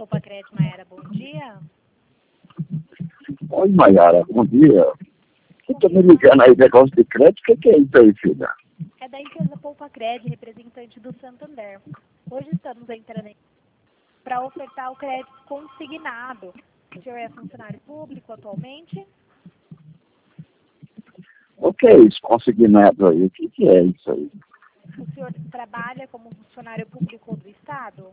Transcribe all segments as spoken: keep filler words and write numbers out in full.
Poupa Crédito, Maiara, bom dia. Oi, Maiara, bom dia. Eu estou me ligando aí, negócio de crédito, o que, que é isso aí, filha? É da empresa Poupa Crédito, representante do Santander. Hoje estamos entrando para ofertar o crédito consignado. O senhor é funcionário público atualmente? O que é isso, consignado aí? O que, que é isso aí? O senhor trabalha como funcionário público do Estado?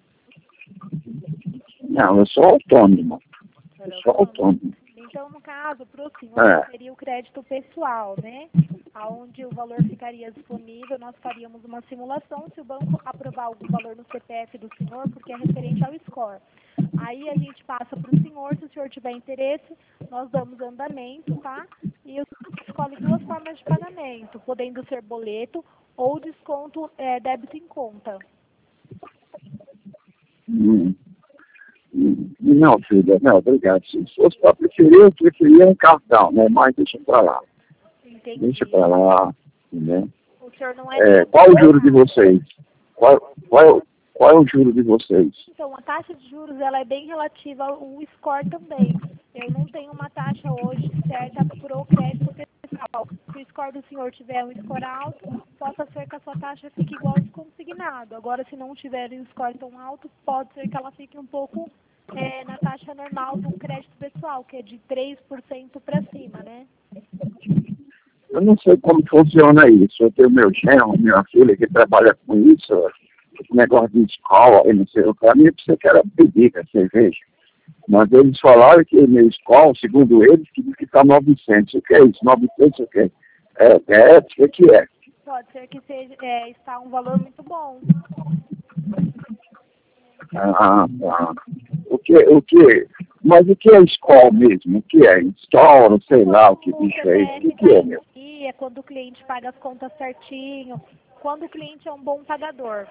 Não, eu sou autônomo. O senhor é Eu sou autônomo. Então, no caso, para o senhor, É. seria o crédito pessoal, né? Onde o valor ficaria disponível, nós faríamos uma simulação se o banco aprovar algum valor no C P F do senhor, porque é referente ao score. Aí a gente passa para o senhor, se o senhor tiver interesse, nós damos andamento, tá? E o senhor escolhe duas formas de pagamento, podendo ser boleto ou desconto é, débito em conta. Hum. Hum. Não, filha, não, obrigado. Se fosse para preferir, eu preferia um cartão, né? Mas deixa para lá. Entendi. Deixa para lá, né? O senhor não é... É, qual o juro de vocês? Qual, qual, é o- qual é o juro de vocês? Então, a taxa de juros ela é bem relativa ao score também. Eu não tenho uma taxa hoje certa para o crédito pessoal. Se o score do senhor tiver um score alto, possa ser que a sua taxa fique igual ao consignado. Agora, se não tiver um score tão alto, pode ser que ela fique um pouco é, na taxa normal do crédito pessoal, que é de três por cento para cima, né? Eu não sei como funciona isso. Eu tenho meu genro, minha filha que trabalha com isso, esse negócio de escola, e não sei o que. A minha pensei que era bebida, cerveja. Mas eles falaram que meu escola, segundo eles, que diz que está novecentos. O que é isso? novecentos o quê? É, é, o que que é? Pode ser que seja, é, está um valor muito bom. Ah, ah. O que, o que, mas o que é escola mesmo? O que é? Escola, sei lá o que bicho é isso. O que, que é, meu? É quando o cliente paga as contas certinho, quando o cliente é um bom pagador.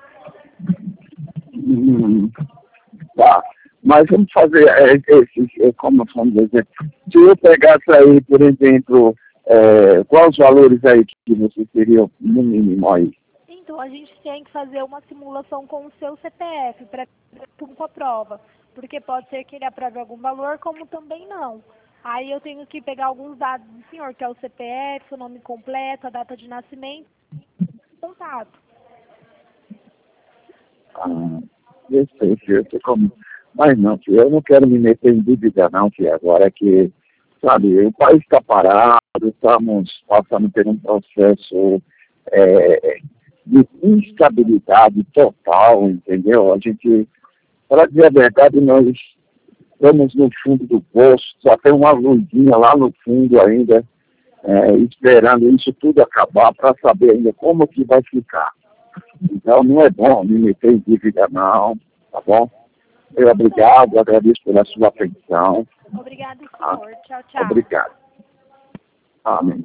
Hum, tá. Mas vamos fazer é, esse, é, como vamos dizer, se eu pegasse aí, por exemplo, é, quais os valores aí que você teria no mínimo aí? Então, a gente tem que fazer uma simulação com o seu C P F para com a prova, porque pode ser que ele aprove algum valor, como também não. Aí eu tenho que pegar alguns dados do senhor, que é o C P F, o nome completo, a data de nascimento, contato. Ah, eu sei, filho, eu tô como... Mas não, filho, eu não quero me meter em dúvida não, filho, agora é que, sabe, o país está parado, estamos passando por um processo é, de instabilidade total, entendeu? A gente, para dizer a verdade, nós estamos no fundo do poço, só tem uma luzinha lá no fundo ainda, é, esperando isso tudo acabar para saber ainda como que vai ficar. Então, não é bom me meter em dívida, não, tá bom? Eu obrigado, agradeço pela sua atenção. Obrigado, senhor. Ah, Tchau, tchau. obrigado. Amém.